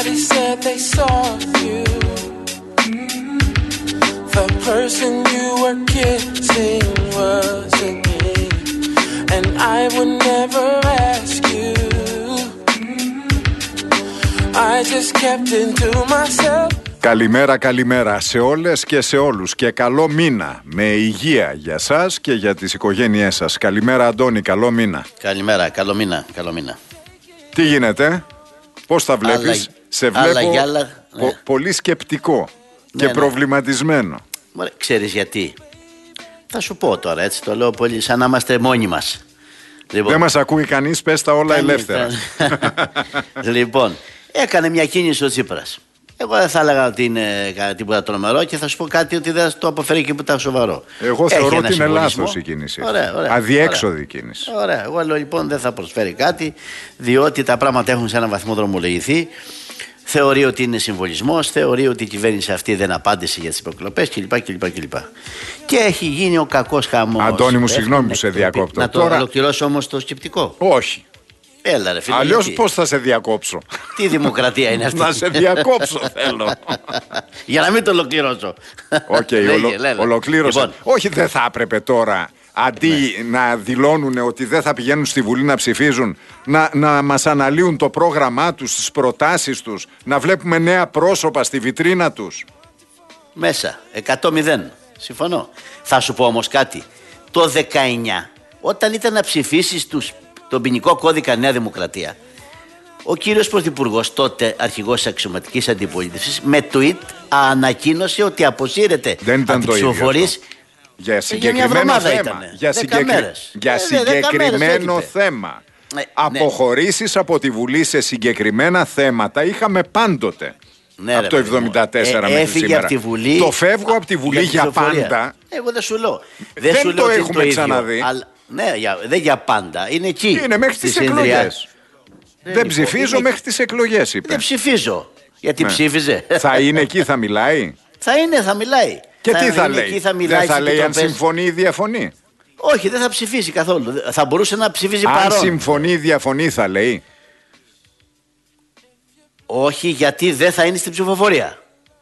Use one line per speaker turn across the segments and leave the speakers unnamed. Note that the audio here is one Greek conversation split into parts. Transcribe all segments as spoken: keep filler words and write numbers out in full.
Everybody said they saw you. The person you were kissing wasn't me, and I would never ask you. I just kept it to myself.
Καλημέρα, καλημέρα σε όλες και σε όλους και καλό μήνα με υγεία για σας και για τις οικογένειές σας. Καλημέρα Αντώνη, καλό μήνα.
Καλημέρα, καλό μήνα, καλό μήνα.
Τι γίνεται, πώς τα βλέπεις?
Άλλα,
σε βλέπω
άλλα, άλλα,
πο,
ναι.
πολύ σκεπτικό και
ναι,
προβληματισμένο.
Ναι. Ξέρεις γιατί? Θα σου πω τώρα, έτσι το λέω πολύ σαν να είμαστε μόνοι μας. Λοιπόν, δεν
μας ακούει κανείς, πες τα όλα κανείς, ελεύθερα.
Λοιπόν, έκανε μια κίνηση ο Τσίπρας. Εγώ δεν θα έλεγα ότι είναι τίποτα τρομερό και θα σου πω κάτι ότι δεν το αποφέρει και τίποτα σοβαρό.
Εγώ
Έχει
θεωρώ ότι είναι λάθος η κίνηση.
Ωραία, ωραία,
αδιέξοδη
ωραία.
κίνηση.
Ωραία. Εγώ λέω λοιπόν δεν θα προσφέρει κάτι, διότι τα πράγματα έχουν σε έναν βαθμό δρομολογηθεί. Θεωρεί ότι είναι συμβολισμός, θεωρεί ότι η κυβέρνηση αυτή δεν απάντησε για τις υποκλοπές κλπ. κλπ, κλπ. Και έχει γίνει ο κακός χαμός.
Αντώνη μου, συγγνώμη που σε διακόπτω.
Να το
Τώρα...
ολοκληρώσω όμως το σκεπτικό.
Όχι.
Έλα ρε φίλε.
Αλλιώς πώς θα σε διακόψω?
Τι δημοκρατία είναι αυτή?
Να σε διακόψω θέλω.
Για να μην το ολοκληρώσω.
Οκ, okay, ολο, ολοκλήρωσα. Λοιπόν. Όχι, δεν θα έπρεπε τώρα αντί ναι. να δηλώνουν ότι δεν θα πηγαίνουν στη Βουλή να ψηφίζουν, να, να μας αναλύουν το πρόγραμμά τους, τις προτάσεις τους, να βλέπουμε νέα πρόσωπα στη βιτρίνα τους.
Μέσα, εκατό μηδέν. Συμφωνώ. Θα σου πω όμως κάτι. Το δεκαεννιά, όταν ήταν να ψηφίσεις τους τον ποινικό κώδικα Νέα Δημοκρατία, ο κύριος Πρωθυπουργός, τότε αρχηγός της αξιωματικής αντιπολίτευσης, με tweet ανακοίνωσε ότι αποσύρεται από τις ψηφοφορίες.
Για συγκεκριμένο θέμα.
Ήτανε.
Για, συγκεκρι... για ε, συγκεκριμένο θέμα. Ε, Αποχωρήσεις ναι. από τη Βουλή σε συγκεκριμένα θέματα είχαμε πάντοτε.
Ναι,
από
ρε,
το εβδομήντα τέσσερα
ε,
μέχρι
έφυγε
σήμερα.
Από τη Βουλή,
το φεύγω από τη Βουλή για, για πάντα.
Εγώ δεν σου λέω.
Δεν, δεν σου το λέω έχουμε το ξαναδεί.
Αλλά, ναι, για, δεν για πάντα. Είναι εκεί.
Είναι μέχρι τις εκλογές. Δεν, δεν ψηφίζω είναι... μέχρι τις εκλογές, είπε.
Δεν ψηφίζω. Γιατί ναι. ψήφιζε.
Θα είναι εκεί, θα μιλάει.
Θα είναι, θα μιλάει.
Και
θα
τι θα λέει?
Εκεί, θα
δεν θα λέει αν συμφωνεί ή διαφωνεί?
Όχι, δεν θα ψηφίσει καθόλου. Θα μπορούσε να ψηφίζει παρόν.
Αν συμφωνεί ή διαφωνεί θα λέει?
Όχι, γιατί δεν θα είναι στην ψηφοφορία.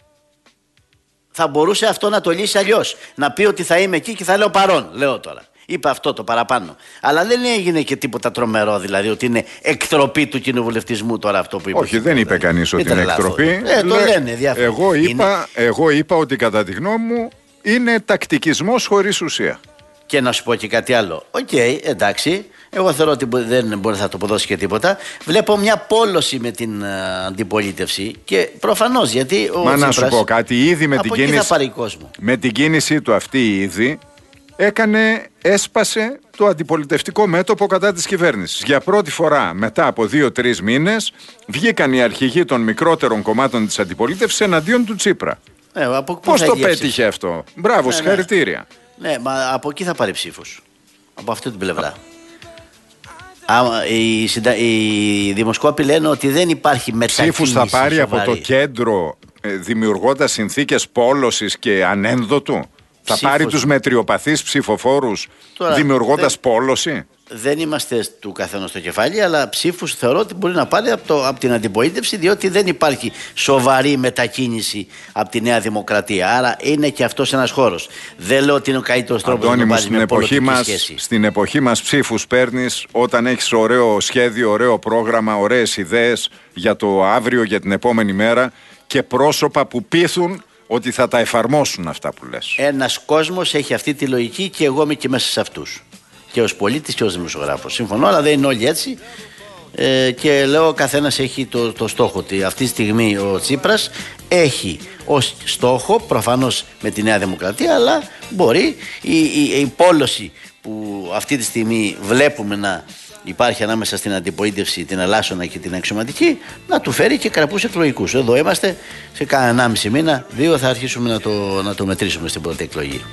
Θα μπορούσε αυτό να το λύσει αλλιώς. Να πει ότι θα είμαι εκεί και θα λέω παρόν. Λέω τώρα. Είπα αυτό το παραπάνω. Αλλά δεν έγινε και τίποτα τρομερό, δηλαδή ότι είναι εκτροπή του κοινοβουλευτισμού τώρα αυτό που είπε.
Όχι, δεν είπε δηλαδή. Κανείς ότι είναι εκτροπή.
Ε, το λένε διάφορα.
Εγώ είπα, είναι... εγώ είπα ότι κατά τη γνώμη μου είναι τακτικισμός χωρίς ουσία.
Και να σου πω και κάτι άλλο. Οκ, okay, εντάξει. Εγώ θεωρώ ότι δεν μπορεί να το αποδώσει και τίποτα. Βλέπω μια πόλωση με την uh, αντιπολίτευση και προφανώς γιατί ο
Μα
Τσίπρας,
να σου πω κάτι, ήδη με την, κίνηση, με την κίνησή του αυτή ήδη έκανε, έσπασε το αντιπολιτευτικό μέτωπο κατά της κυβέρνησης. Για πρώτη φορά μετά από δύο-τρεις μήνες βγήκαν οι αρχηγοί των μικρότερων κομμάτων της αντιπολίτευσης εναντίον του Τσίπρα.
Ε, από
πώς το πέτυχε αυτό? Μπράβο, ναι, συγχαρητήρια.
Ναι. ναι, μα από εκεί θα πάρει ψήφους. Από αυτή την πλευρά. Άμα, οι, συντα... οι δημοσκόποι λένε ότι δεν υπάρχει μετακίνηση. Ψήφους
θα πάρει
σοβαρή.
Από το κέντρο ε, δημιουργώντας συνθήκες πόλωσης και ανένδοτου. Θα Ψήφος. Πάρει τους μετριοπαθείς ψηφοφόρους δημιουργώντας δεν, πόλωση.
Δεν είμαστε του καθενός στο κεφάλι, αλλά ψήφους θεωρώ ότι μπορεί να πάρει από, το, από την αντιπολίτευση, διότι δεν υπάρχει σοβαρή μετακίνηση από τη Νέα Δημοκρατία. Άρα είναι και αυτός ένας χώρος. Δεν λέω ότι είναι ο καλύτερος τρόπος να το πάρει με πολιτική
μας,
σχέση.
Στην εποχή μας ψήφους παίρνεις όταν έχεις ωραίο σχέδιο, ωραίο πρόγραμμα, ωραίες ιδέες για το αύριο, για την επόμενη μέρα και πρόσωπα που πείθουν ότι θα τα εφαρμόσουν αυτά που λες.
Ένας κόσμος έχει αυτή τη λογική και εγώ είμαι και μέσα σε αυτούς. Και ως πολίτης και ως δημοσιογράφος. Συμφωνώ, αλλά δεν είναι όλοι έτσι. Ε, και λέω ο καθένας έχει το, το στόχο ότι αυτή τη στιγμή ο Τσίπρας έχει ως στόχο, προφανώς με τη Νέα Δημοκρατία, αλλά μπορεί η, η, η πόλωση που αυτή τη στιγμή βλέπουμε να υπάρχει ανάμεσα στην αντιπολίτευση, την ελάσσονα και την αξιωματική, να του φέρει και καρπούς εκλογικούς. Εδώ είμαστε, σε κάνα ενάμιση μήνα, δύο θα αρχίσουμε να το, να το μετρήσουμε στην πρώτη εκλογή.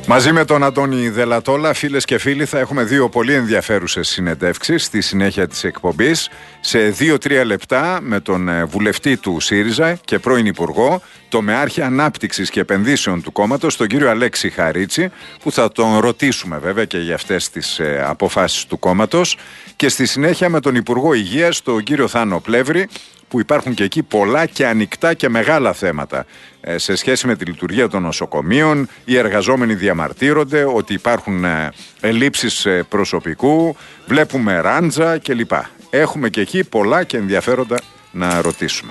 Μαζί με τον Αντώνη Δελατόλα, φίλες και φίλοι, θα έχουμε δύο πολύ ενδιαφέρουσες συνεντεύξεις στη συνέχεια της εκπομπής. Σε δύο-τρία λεπτά με τον βουλευτή του ΣΥΡΙΖΑ και πρώην Υπουργό, τομεάρχη Ανάπτυξης και Επενδύσεων του κόμματος, τον κύριο Αλέξη Χαρίτση, που θα τον ρωτήσουμε βέβαια και για αυτές τις ε, αποφάσεις του κόμματος. Και στη συνέχεια με τον Υπουργό Υγείας, τον κύριο Θάνο Πλεύρη, που υπάρχουν και εκεί πολλά και ανοιχτά και μεγάλα θέματα ε, σε σχέση με τη λειτουργία των νοσοκομείων. Οι εργαζόμενοι διαμαρτύρονται ότι υπάρχουν ε, ελλείψεις ε, προσωπικού, βλέπουμε ράντζα κλπ. Έχουμε και εκεί πολλά και ενδιαφέροντα να ρωτήσουμε.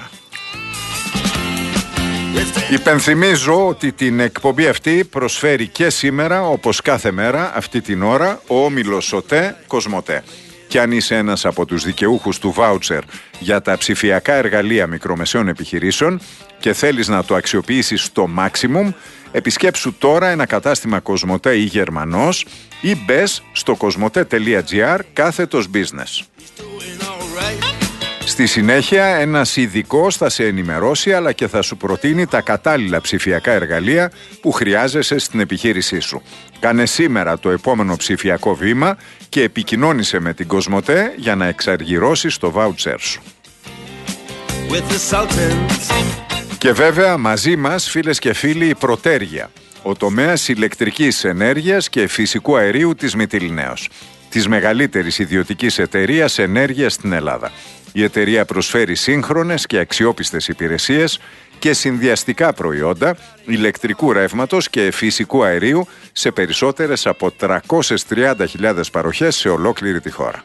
Υπενθυμίζω ότι την εκπομπή αυτή προσφέρει και σήμερα, όπως κάθε μέρα, αυτή την ώρα, ο όμιλος ΟΤΕ Κοσμοτέ. Και αν είσαι ένας από τους δικαιούχους του βάουτσερ για τα ψηφιακά εργαλεία μικρομεσαίων επιχειρήσεων και θέλεις να το αξιοποιήσεις στο maximum, επισκέψου τώρα ένα κατάστημα Κοσμοτέ ή Γερμανός ή μπες στο κοσμοτέ τελεία τζι άρ κάθετος business. Στη συνέχεια ένας ειδικός θα σε ενημερώσει αλλά και θα σου προτείνει τα κατάλληλα ψηφιακά εργαλεία που χρειάζεσαι στην επιχείρησή σου. Κάνε σήμερα το επόμενο ψηφιακό βήμα και επικοινώνησε με την Κοσμοτέ για να εξαργυρώσεις το βάουτσέρ σου. Και βέβαια μαζί μας, φίλες και φίλοι, η Πρωτέργεια, ο τομέας ηλεκτρικής ενέργειας και φυσικού αερίου της Μυτιληναίος, της μεγαλύτερης ιδιωτικής εταιρείας ενέργειας στην Ελλάδα. Η εταιρεία προσφέρει σύγχρονες και αξιόπιστες υπηρεσίες και συνδυαστικά προϊόντα ηλεκτρικού ρεύματος και φυσικού αερίου σε περισσότερες από τριακόσιες τριάντα χιλιάδες παροχές σε ολόκληρη τη χώρα.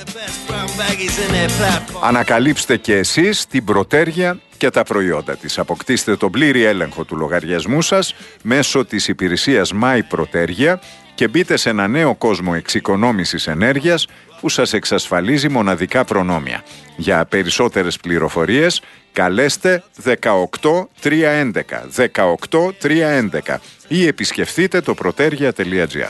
Ανακαλύψτε και εσείς την Πρωτέργεια και τα προϊόντα της. Αποκτήστε τον πλήρη έλεγχο του λογαριασμού σας μέσω της υπηρεσίας My Πρωτέργεια και μπείτε σε ένα νέο κόσμο εξοικονόμησης ενέργειας που σας εξασφαλίζει μοναδικά προνόμια. Για περισσότερες πληροφορίες καλέστε δεκαοκτώ τριακόσια έντεκα δεκαοκτώ τριακόσια έντεκα ή επισκεφτείτε το πρωτέργεια τελεία τζι άρ.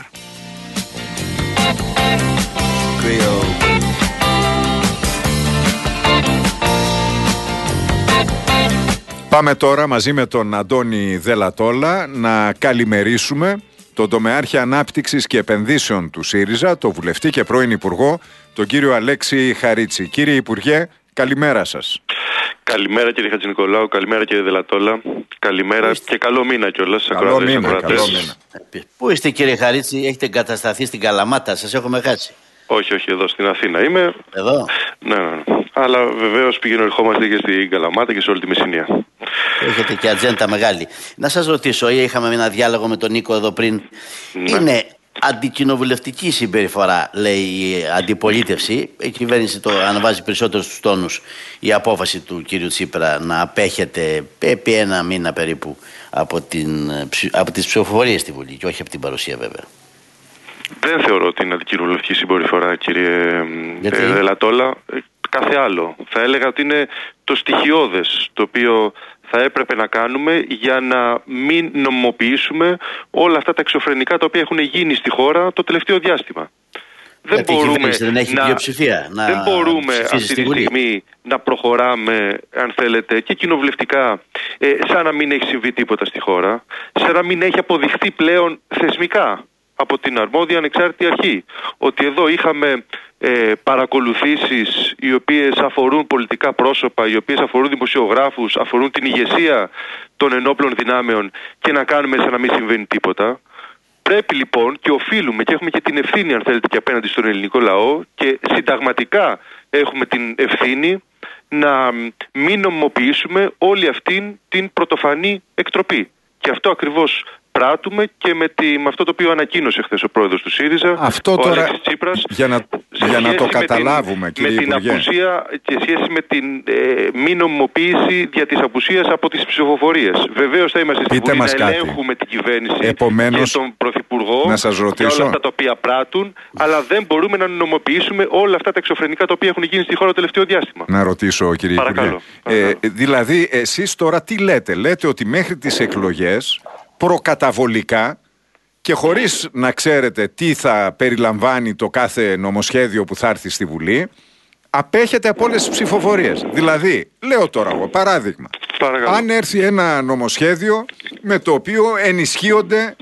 Πάμε τώρα μαζί με τον Αντώνη Δελατόλα να καλημερίσουμε τον τομεάρχη Ανάπτυξης και Επενδύσεων του ΣΥΡΙΖΑ, το βουλευτή και πρώην Υπουργό, τον κύριο Αλέξη Χαρίτση. Κύριε Υπουργέ, καλημέρα σας.
Καλημέρα κύριε Χατζηνικολάου, καλημέρα κύριε Δελατόλα, καλημέρα είστε... και καλό μήνα κιόλας.
Καλό μήνα, καλό μήνα.
Πού είστε κύριε Χαρίτση, έχετε εγκατασταθεί στην Καλαμάτα, σας έχουμε χάσει?
Όχι, όχι, εδώ στην Αθήνα είμαι.
Εδώ?
Ναι, ναι, ναι. Αλλά βεβαίως πηγαίνω, ερχόμαστε και στην Καλαμάτα και σε όλη τη Μεσσηνία.
Έχετε και ατζέντα μεγάλη. Να σας ρωτήσω, είχαμε ένα διάλογο με τον Νίκο εδώ πριν. Ναι. Είναι αντικοινοβουλευτική συμπεριφορά, λέει η αντιπολίτευση. Η κυβέρνηση το αναβάζει περισσότερο στους τόνους. Η απόφαση του κύριου Τσίπρα να απέχεται επί ένα μήνα περίπου από, την, από τις ψηφοφορίες στη Βουλή και όχι από την παρουσία βέβαια.
Δεν θεωρώ ότι είναι αντικοινοβουλευτική συμπεριφορά, κύριε
Γιατί?
Δελατόλα. Κάθε άλλο. Θα έλεγα ότι είναι το στοιχειώδες το οποίο θα έπρεπε να κάνουμε για να μην νομιμοποιήσουμε όλα αυτά τα εξωφρενικά τα οποία έχουν γίνει στη χώρα το τελευταίο διάστημα. Δεν
Γιατί
μπορούμε,
δεν έχει
να,
πλειοψηφία, να
δεν μπορούμε αυτή τη στιγμή να προχωράμε, αν θέλετε, και κοινοβουλευτικά, ε, σαν να μην έχει συμβεί τίποτα στη χώρα, σαν να μην έχει αποδειχθεί πλέον θεσμικά από την αρμόδια ανεξάρτητη αρχή ότι εδώ είχαμε ε, παρακολουθήσεις οι οποίες αφορούν πολιτικά πρόσωπα, οι οποίες αφορούν δημοσιογράφους, αφορούν την ηγεσία των ενόπλων δυνάμεων και να κάνουμε σαν να μην συμβαίνει τίποτα. Πρέπει λοιπόν και οφείλουμε και έχουμε και την ευθύνη, αν θέλετε, και απέναντι στον ελληνικό λαό και συνταγματικά έχουμε την ευθύνη να μην νομιμοποιήσουμε όλη αυτήν την πρωτοφανή εκτροπή. Και αυτό ακριβώς πράττουμε και με, τη, με αυτό το οποίο ανακοίνωσε χθες ο πρόεδρος του ΣΥΡΙΖΑ,
αυτό
ο
τώρα,
Αλέξης Τσίπρας,
για να, για να το καταλάβουμε,
την,
κύριε
με
Υπουργέ.
την απουσία και σχέση με την ε, μη νομιμοποίηση δια της απουσίας από τις ψηφοφορίες. Βεβαίως θα είμαστε στη Βουλή να ελέγχουμε την κυβέρνηση
Επομένως,
και τον Πρωθυπουργό
να σας ρωτήσω,
για όλα αυτά τα οποία πράττουν, αλλά δεν μπορούμε να νομιμοποιήσουμε όλα αυτά τα εξωφρενικά τα οποία έχουν γίνει στη χώρα το τελευταίο διάστημα.
Να ρωτήσω, κύριε
Παρακαλώ.
Υπουργέ. Ε, δηλαδή, εσείς τώρα τι λέτε? Λέτε ότι μέχρι τις εκλογές προκαταβολικά και χωρίς να ξέρετε τι θα περιλαμβάνει το κάθε νομοσχέδιο που θα έρθει στη Βουλή, απέχετε από όλες τις ψηφοφορίες. Δηλαδή, λέω τώρα εγώ, παράδειγμα,
Παρακαλώ.
αν έρθει ένα νομοσχέδιο με το οποίο ενισχύονται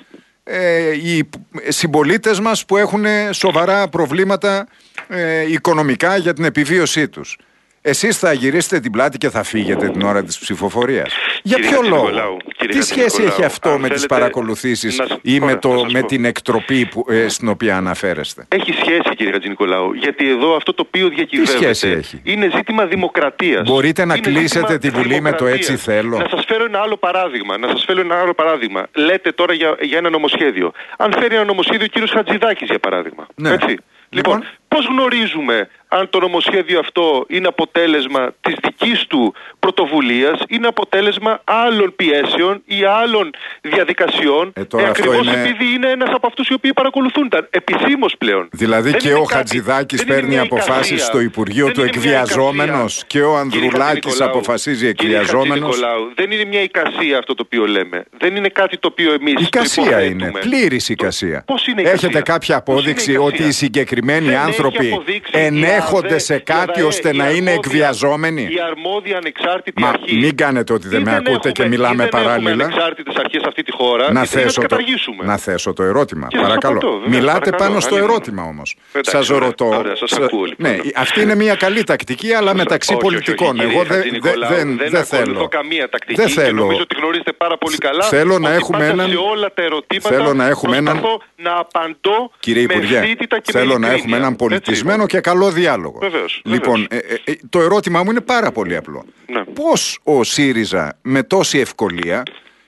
ε, οι συμπολίτες μας που έχουν σοβαρά προβλήματα ε, οικονομικά για την επιβίωσή τους. Εσείς θα γυρίσετε την πλάτη και θα φύγετε την ώρα της ψηφοφορίας. Για
κύριε
ποιο λόγο?
Κύριε
Τι σχέση έχει αυτό με
θέλετε,
τις παρακολουθήσεις
να...
ή
Ωραία,
με, το, με
πω.
την εκτροπή που, ε, στην οποία αναφέρεστε?
Έχει σχέση, κύριε Χατζηνικολάου, γιατί εδώ αυτό το οποίο διακυβεύεται είναι ζήτημα δημοκρατίας.
Μπορείτε να
είναι
κλείσετε τη Βουλή με το έτσι θέλω?
Να σας φέρω ένα άλλο παράδειγμα. Να σας φέρω ένα άλλο παράδειγμα. Λέτε τώρα για, για ένα νομοσχέδιο. Αν φέρει ένα νομοσχέδιο ο κύριος Χατζηδάκης, για παράδειγμα.
Ναι.
Έτσι.
Λοιπόν,
λοιπόν, πώς γνωρίζουμε αν το νομοσχέδιο αυτό είναι αποτέλεσμα της δικής του πρωτοβουλίας, είναι αποτέλεσμα άλλων πιέσεων ή άλλων διαδικασιών,
ε, τώρα
ε, ακριβώς
είναι...
επειδή είναι ένας από αυτούς οι οποίοι παρακολουθούν τα επισήμως πλέον.
Δηλαδή
δεν
και ο
κάτι,
Χατζηδάκης παίρνει αποφάσεις στο Υπουργείο του εκβιαζόμενος και ο Ανδρουλάκης αποφασίζει εκβιαζόμενος.
Δεν είναι μια εικασία αυτό το οποίο λέμε. Δεν είναι κάτι το οποίο εμείς
εικασία είναι, πλήρης εικασία.
Πώς είναι
Έχετε
εικασία?
κάποια απόδειξη ότι οι συγκεκριμένοι
δεν
άνθρωποι ενέχονται σε κάτι ώστε να είναι εκβιαζόμενοι?
Η αρμόδια ανεξάρτητη
Μα
αρχή.
μην κάνετε ότι δεν με ακούτε
έχουμε,
και μιλάμε παράλληλα.
Δεν έχουμε ανεξάρτητες αρχές σε αυτή τη χώρα.
Να θέσω,
να,
το,
να
θέσω το ερώτημα,
και
παρακαλώ.
απαντώ, βέβαια,
Μιλάτε
παρακαλώ,
πάνω στο ερώτημα όμως. Σας ρωτώ.
Ωραία, σας ακούω, λοιπόν.
Ναι, αυτή είναι μια καλή τακτική, αλλά μεταξύ
όχι,
πολιτικών.
όχι, όχι,
Εγώ δεν
δε,
δεν
δεν
δε θέλω.
καμία τακτική.
Δεν θέλω.
Νομίζω ότι γνωρίζετε πάρα πολύ καλά.
Θέλω να έχουμε έναν.
Σε όλα τα ερωτήματα
θέλω να έχουμε έναν.
Να απαντώ
κύριε Υπουργέ,
με και
θέλω
με
να έχουμε έναν πολιτισμένο και καλό διάλογο.
Βεβαίως,
λοιπόν, ε, ε, το ερώτημά μου είναι πάρα πολύ απλό.
Ναι.
Πώς ο ΣΥΡΙΖΑ με τόση ευκολία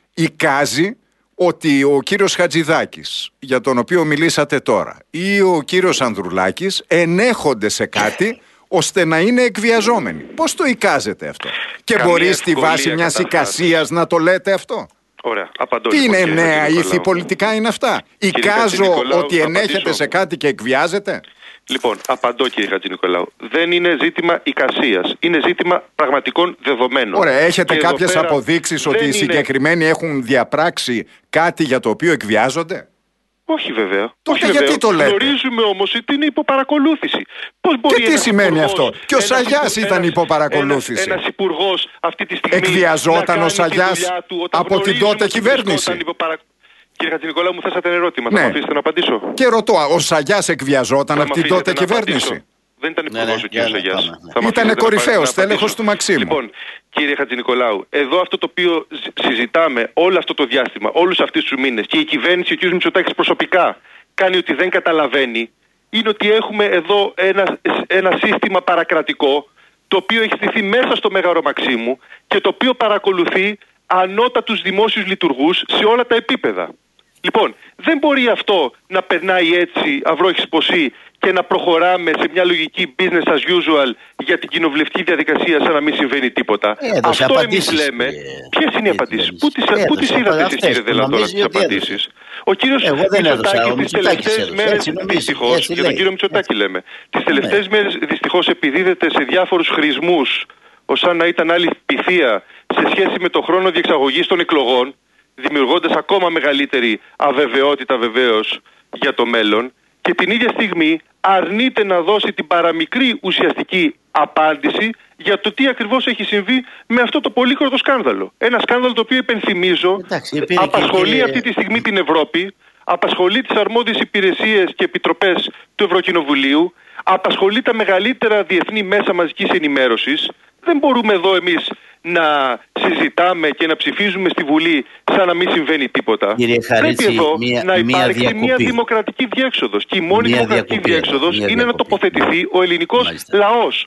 εικάζει ότι ο κύριος Χατζηδάκης, για τον οποίο μιλήσατε τώρα, ή ο κύριος Ανδρουλάκης ενέχονται σε κάτι ώστε να είναι εκβιαζόμενοι? Πώς το εικάζετε αυτό? Και
Καμία
μπορεί στη βάση μιας εικασίας να το λέτε αυτό?
Ωραία, απαντώ.
Τι
λοιπόν,
είναι νέα ήθη πολιτικά είναι αυτά? Εικάζω ότι ενέχεται σε κάτι και εκβιάζεται?
Λοιπόν, απαντώ κύριε Χατζηνικολάου. Δεν είναι ζήτημα εικασίας. Είναι ζήτημα πραγματικών δεδομένων.
Ωραία, έχετε
και
κάποιες αποδείξεις ότι οι συγκεκριμένοι είναι... έχουν διαπράξει κάτι για το οποίο εκβιάζονται?
Όχι βέβαια.
Τότε
Όχι,
γιατί
βέβαια.
το λέτε?
Γνωρίζουμε όμως ότι είναι υποπαρακολούθηση. Πώς μπορεί
και τι σημαίνει
υπουργός,
αυτό? Και ο Σαγιάς ήταν υποπαρακολούθηση.
Ένας, ένας υπουργός αυτή τη στιγμή
εκβιαζόταν ο Σαγιάς από την τότε κυβέρνηση?
Υποπαρα... Κύριε Χατζηνικολάου, μου θέσατε ένα ερώτημα.
Ναι.
Θα μου αφήσετε να απαντήσω?
Και ρωτώ, ο Σαγιάς εκβιαζόταν από την τότε κυβέρνηση?
Απαντήσω. Δεν ήταν υπουργός
ναι, ναι,
ο κύριος
ναι,
Σαγιάς.
ναι.
Ήταν κορυφαίος τέλεχος του Μαξίμου.
Λοιπόν, κύριε Χατζηνικολάου, εδώ αυτό το οποίο συζητάμε όλο αυτό το διάστημα, όλους αυτούς τους μήνες, και η κυβέρνηση, ο κύριος Μητσοτάκης προσωπικά κάνει ότι δεν καταλαβαίνει, είναι ότι έχουμε εδώ ένα, ένα σύστημα παρακρατικό, το οποίο έχει στηθεί μέσα στο Μέγαρο Μαξίμου και το οποίο παρακολουθεί ανώτατους δημόσιους λειτουργούς σε όλα τα επίπεδα. Λοιπόν, δεν μπορεί αυτό να περνάει έτσι αυρόχης ποσή και να προχωράμε σε μια λογική business as usual για την κοινοβουλευτική διαδικασία σαν να μην συμβαίνει τίποτα.
Έδωσε
αυτό
απαντήσεις,
εμείς λέμε.
ε,
Ποιες είναι οι απαντήσεις? Πού τις, πού τις είδατε εσείς, κύριε Δελά, τώρα τις απαντήσεις? Ο κύριος Μητσοτάκης τις τελευταίες μέρες, δυστυχώς, για τον κύριο Μητσοτάκη λέμε, τις τελευταίες μέρες δυστυχώς επιδίδεται σε διάφορους χρησμούς ως αν να ήταν άλλη πυθία σε σχέση με το χρόνο διεξαγωγής των εκλογών, δημιουργώντας ακόμα μεγαλύτερη αβεβαιότητα βεβαίως για το μέλλον, και την ίδια στιγμή αρνείται να δώσει την παραμικρή ουσιαστική απάντηση για το τι ακριβώς έχει συμβεί με αυτό το πολύκροτο σκάνδαλο. Ένα σκάνδαλο το οποίο, υπενθυμίζω,
Εντάξει,
απασχολεί
και...
αυτή τη στιγμή την Ευρώπη, απασχολεί τις αρμόδιες υπηρεσίες και επιτροπές του Ευρωκοινοβουλίου, απασχολεί τα μεγαλύτερα διεθνή μέσα μαζικής ενημέρωσης. Δεν μπορούμε εδώ εμείς να συζητάμε και να ψηφίζουμε στη Βουλή σαν να μην συμβαίνει τίποτα.
Κύριε Χαρίτση,
πρέπει εδώ
μία,
να
μία
υπάρξει
διακοπή.
μια δημοκρατική διέξοδος. Και η μόνη
μία
δημοκρατική
διακοπή,
διέξοδος είναι
διακοπή.
να τοποθετηθεί ο ελληνικός
Μάλιστα.
λαός.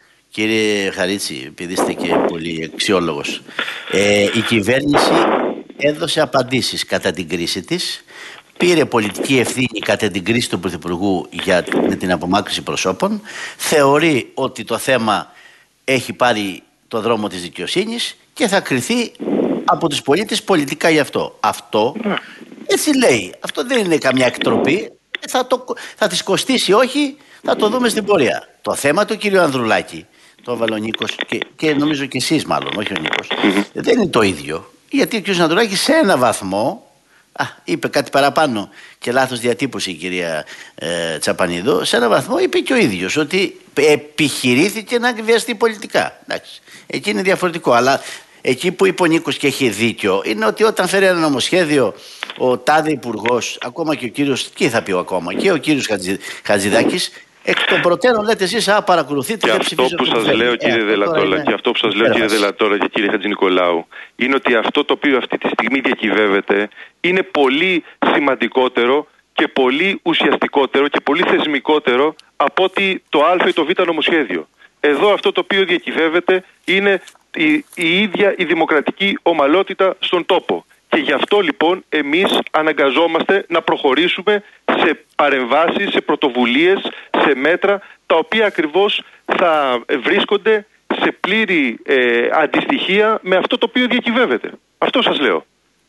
Κύριε Χαρίτση, επειδή είστε και πολύ αξιόλογος, ε, η κυβέρνηση έδωσε απαντήσεις κατά την κρίση της, πήρε πολιτική ευθύνη κατά την κρίση του Πρωθυπουργού για με την απομάκρυνση προσώπων, θεωρεί ότι το θέμα έχει πάρει το δρόμο της δικαιοσύνης και θα κριθεί από τους πολίτες πολιτικά γι' αυτό. Αυτό έτσι λέει. Αυτό δεν είναι καμιά εκτροπή. Θα, το, θα της κοστίσει, όχι, θα το δούμε στην πορεία. Το θέμα του κύριου Ανδρουλάκη, το έβαλε ο Νίκος και, και νομίζω και εσείς μάλλον, όχι ο Νίκος, δεν είναι το ίδιο. Γιατί ο κύριος Ανδρουλάκης σε ένα βαθμό, α, είπε κάτι παραπάνω και λάθος διατύπωση η κυρία ε, Τσαπανίδου, σε ένα βαθμό είπε και ο ίδιος ότι επιχειρήθηκε να εκβιαστεί πολιτικά. Εντάξει, εκεί είναι διαφορετικό, αλλά εκεί που είπε ο Νίκος και έχει δίκιο είναι ότι όταν φέρει ένα νομοσχέδιο ο τάδε υπουργός, ακόμα και ο κύριος, τι θα πει ο ακόμα, και ο κύριος Χατζη, Χατζηδάκης, εκ των προτέρων λέτε εσείς, α, παρακολουθείτε.
Και αυτό που σας λέω, κύριε Δελατόλα, και αυτό που σας λέω, κύριε Δελατόλα και κύριε Χατζηνικολάου, είναι ότι αυτό το οποίο αυτή τη στιγμή διακυβεύεται είναι πολύ σημαντικότερο και πολύ ουσιαστικότερο και πολύ θεσμικότερο από ότι το Α ή το Β νομοσχέδιο. Εδώ αυτό το οποίο διακυβεύεται είναι η, η ίδια η δημοκρατική ομαλότητα στον τόπο. Και γι' αυτό λοιπόν εμείς αναγκαζόμαστε να προχωρήσουμε σε παρεμβάσεις, σε πρωτοβουλίες, σε μέτρα τα οποία ακριβώς θα βρίσκονται σε πλήρη ε, αντιστοιχεία με αυτό το οποίο διακυβεύεται. Αυτό σας λέω.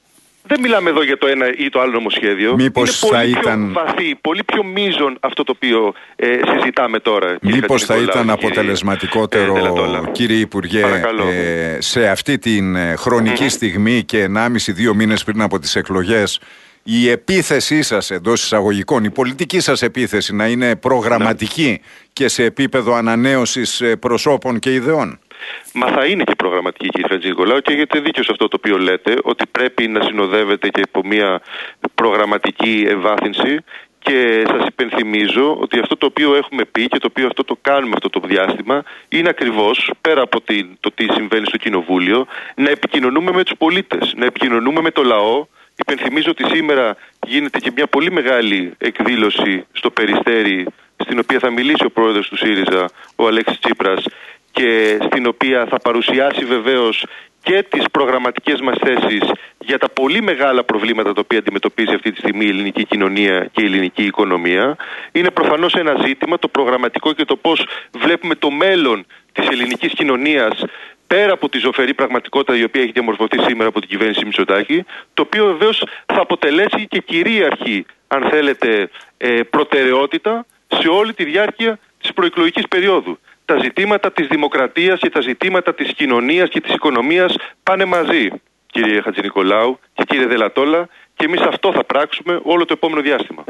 Δεν μιλάμε εδώ για το ένα ή το άλλο νομοσχέδιο.
Μήπως
είναι
θα
πολύ
ήταν...
πιο βαθύ, πολύ πιο μείζον αυτό το οποίο ε, συζητάμε τώρα.
Μήπως θα ήταν αποτελεσματικότερο, κύριε, κύριε Υπουργέ, ε, σε αυτή την χρονική mm-hmm. στιγμή και ενάμιση δύο μήνες πριν από τις εκλογές, η επίθεσή σας εντός εισαγωγικών, η πολιτική σας επίθεση να είναι προγραμματική ναι. και σε επίπεδο ανανέωσης προσώπων και ιδεών?
Μα θα είναι και προγραμματική, κύριε Χατζηνικολάου, και έχετε δίκιο σε αυτό το οποίο λέτε, ότι πρέπει να συνοδεύεται και από μια προγραμματική ευάθυνση. Και σας υπενθυμίζω ότι αυτό το οποίο έχουμε πει και το οποίο αυτό το κάνουμε αυτό το διάστημα είναι ακριβώς, πέρα από το τι συμβαίνει στο Κοινοβούλιο, να επικοινωνούμε με τους πολίτες, να επικοινωνούμε με το λαό. Υπενθυμίζω ότι σήμερα γίνεται και μια πολύ μεγάλη εκδήλωση στο Περιστέρι, στην οποία θα μιλήσει ο πρόεδρος του ΣΥΡΙΖΑ, ο Αλέξης Τσίπρας, και στην οποία θα παρουσιάσει βεβαίως και τις προγραμματικές μας θέσεις για τα πολύ μεγάλα προβλήματα τα οποία αντιμετωπίζει αυτή τη στιγμή η ελληνική κοινωνία και η ελληνική οικονομία. Είναι προφανώς ένα ζήτημα, το προγραμματικό, και το πώς βλέπουμε το μέλλον της ελληνικής κοινωνίας πέρα από τη ζωφερή πραγματικότητα η οποία έχει διαμορφωθεί σήμερα από την κυβέρνηση Μητσοτάκη, το οποίο βεβαίως θα αποτελέσει και κυρίαρχη, αν θέλετε, προτεραιότητα σε όλη τη διάρκεια της προεκλογικής περίοδου. Τα ζητήματα της δημοκρατίας και τα ζητήματα της κοινωνίας και της οικονομίας πάνε μαζί, κύριε Χατζηνικολάου και κύριε Δελατόλα, και εμείς αυτό θα πράξουμε όλο το επόμενο διάστημα.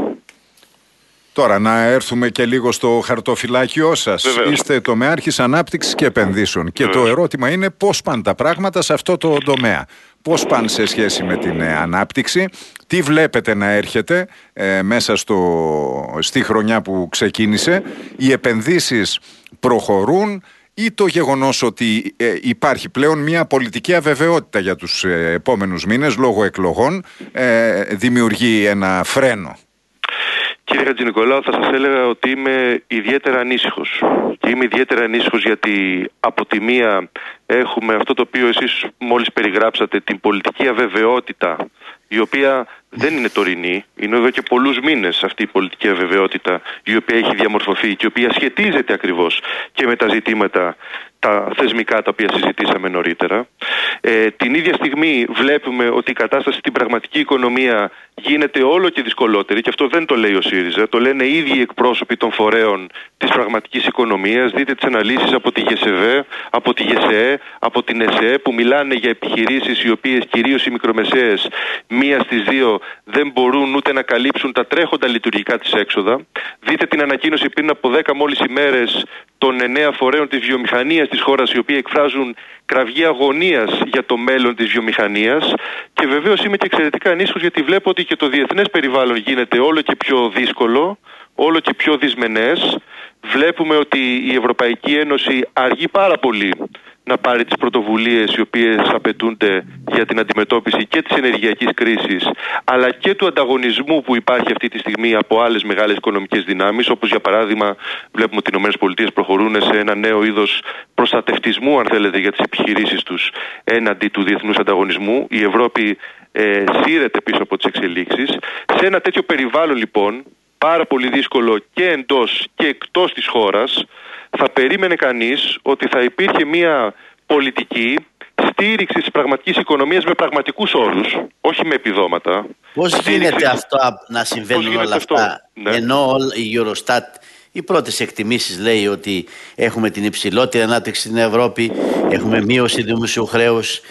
Τώρα να έρθουμε και λίγο στο χαρτοφυλάκιό σας. Βεβαίως. Είστε τομεάρχης ανάπτυξης και επενδύσεων και Βεβαίως. το ερώτημα είναι πώς πάνε τα πράγματα σε αυτό το τομέα. Πώς πάνε σε σχέση με την ε, ανάπτυξη, τι βλέπετε να έρχεται ε, μέσα στο, στη χρονιά που ξεκίνησε, οι επενδύσεις προχωρούν ή το γεγονός ότι ε, υπάρχει πλέον μια πολιτική αβεβαιότητα για τους ε, επόμενους μήνες λόγω εκλογών ε, δημιουργεί ένα φρένο?
Κύριε Χατζηνικολάου, θα σας έλεγα ότι είμαι ιδιαίτερα ανήσυχος. Και είμαι ιδιαίτερα ανήσυχος γιατί από τη μία έχουμε αυτό το οποίο εσείς μόλις περιγράψατε, την πολιτική αβεβαιότητα, η οποία δεν είναι τωρινή, είναι εδώ και πολλούς μήνες αυτή η πολιτική αβεβαιότητα η οποία έχει διαμορφωθεί και η οποία σχετίζεται ακριβώς και με τα ζητήματα τα θεσμικά τα οποία συζητήσαμε νωρίτερα. Ε, την ίδια στιγμή βλέπουμε ότι η κατάσταση στην πραγματική οικονομία γίνεται όλο και δυσκολότερη, και αυτό δεν το λέει ο ΣΥΡΙΖΑ, το λένε οι ίδιοι εκπρόσωποι των φορέων της πραγματικής οικονομίας. Δείτε τις αναλύσεις από τη ΓΕΣΕΒΕ, από τη ΓΕΣΕΕ, από την ΕΣΕΕ, που μιλάνε για επιχειρήσεις οι οποίες, κυρίως οι μικρομεσαίες, μία στις δύο δεν μπορούν ούτε να καλύψουν τα τρέχοντα λειτουργικά της έξοδα. Δείτε την ανακοίνωση πριν από δέκα μόλις ημέρες των εννέα φορέων της βιομηχανίας της χώρας, οι οποίοι εκφράζουν κραυγή αγωνίας για το μέλλον της βιομηχανίας. Και βεβαίως είμαι και εξαιρετικά ανήσυχος γιατί βλέπω ότι και το διεθνές περιβάλλον γίνεται όλο και πιο δύσκολο, όλο και πιο δυσμενές. Βλέπουμε ότι η Ευρωπαϊκή Ένωση αργεί πάρα πολύ να πάρει τις πρωτοβουλίες οι οποίες απαιτούνται για την αντιμετώπιση και της ενεργειακής κρίσης, αλλά και του ανταγωνισμού που υπάρχει αυτή τη στιγμή από άλλες μεγάλες οικονομικές δυνάμεις, όπως για παράδειγμα βλέπουμε ότι οι ΗΠΑ προχωρούν σε ένα νέο είδος προστατευτισμού, αν θέλετε, για τις επιχειρήσεις τους έναντι του διεθνούς ανταγωνισμού. Η Ευρώπη ε, σύρεται πίσω από τις εξελίξεις. Σε ένα τέτοιο περιβάλλον λοιπόν, πάρα πολύ δύσκολο και εντός και εκτός της χώρας, θα περίμενε κανείς ότι θα υπήρχε μια πολιτική στήριξη της πραγματικής οικονομίας με πραγματικούς όρους, όχι με επιδόματα.
Πώς στήριξη... γίνεται αυτό να συμβαίνουν όλα
αυτό?
αυτά,
ναι.
ενώ η Eurostat, οι πρώτες εκτιμήσεις λέει ότι έχουμε την υψηλότερη ανάπτυξη στην Ευρώπη, έχουμε μείωση του δημοσίου χρέους.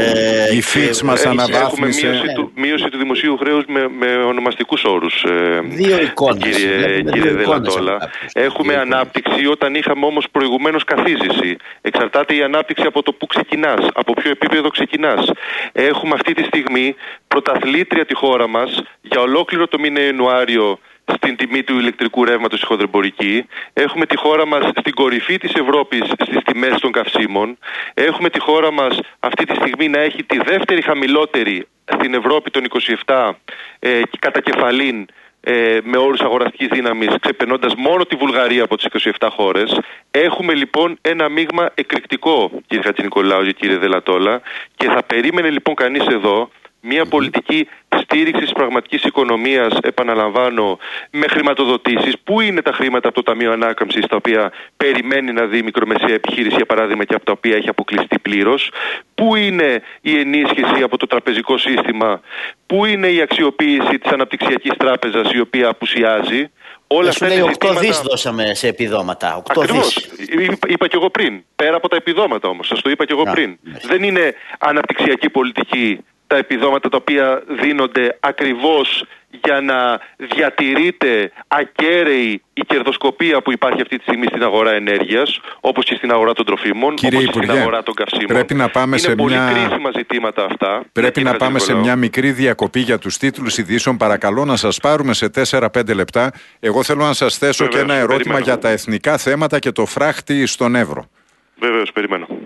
Ε, η Fitch μας αναβάθμισε.
Έχουμε μείωση, του, μείωση του δημοσίου χρέους με, με ονομαστικούς όρους. Ε,
δύο εικόνες.
Κύριε, κύριε Δελατόλα. Έχουμε δύο ανάπτυξη εικόνες. Όταν είχαμε όμως προηγουμένως καθίζηση. Εξαρτάται η ανάπτυξη από το που ξεκινάς, από ποιο επίπεδο ξεκινάς. Έχουμε αυτή τη στιγμή πρωταθλήτρια τη χώρα μας για ολόκληρο το μήνα Ιανουάριο στην τιμή του ηλεκτρικού ρεύματος στη χονδρεμπορική. Έχουμε τη χώρα μας στην κορυφή της Ευρώπης στις τιμές των καυσίμων. Έχουμε τη χώρα μας αυτή τη στιγμή να έχει τη δεύτερη χαμηλότερη στην Ευρώπη των είκοσι επτά ε, κατά κεφαλήν ε, με όρους αγοραστικής δύναμης, ξεπερνώντας μόνο τη Βουλγαρία από τις είκοσι επτά χώρες. Έχουμε λοιπόν ένα μείγμα εκρηκτικό, κύριε Χατζηνικολάου και κύριε Δελατόλα, και θα περίμενε λοιπόν κανείς εδώ μια πολιτική στήριξη της πραγματικής οικονομίας, επαναλαμβάνω, με χρηματοδοτήσεις. Πού είναι τα χρήματα από το Ταμείο Ανάκαμψης, τα οποία περιμένει να δει η μικρομεσαία επιχείρηση, για παράδειγμα, και από τα οποία έχει αποκλειστεί πλήρως? Πού είναι η ενίσχυση από το τραπεζικό σύστημα? Πού είναι η αξιοποίηση της αναπτυξιακής τράπεζας, η οποία απουσιάζει?
Όλα αυτά λέει οκτώ δις δώσαμε σε επιδόματα. οκτώ
Ακριβώς. Είπα, είπα και εγώ πριν. Πέρα από τα επιδόματα όμως. Σας το είπα και εγώ Να, πριν. Ναι. Δεν είναι αναπτυξιακή πολιτική τα επιδόματα τα οποία δίνονται ακριβώς για να διατηρείται ακέραιη η κερδοσκοπία που υπάρχει αυτή τη στιγμή στην αγορά ενέργειας, όπως και στην αγορά των τροφίμων,
Κύριε
όπως
Υπουργέ,
και στην αγορά των καυσίμων.
Πρέπει να πάμε
είναι
σε
πολύ
μια...
κρίσιμα ζητήματα αυτά.
Πρέπει να πάμε σε μια μικρή διακοπή για τους τίτλους ειδήσεων. Παρακαλώ να σας πάρουμε σε τέσσερα πέντε λεπτά. Εγώ θέλω να σας θέσω Βεβαίως, και ένα ερώτημα περιμένω. για τα εθνικά θέματα και το φράχτη στον Εύρο.
Βεβαίως, περιμένω.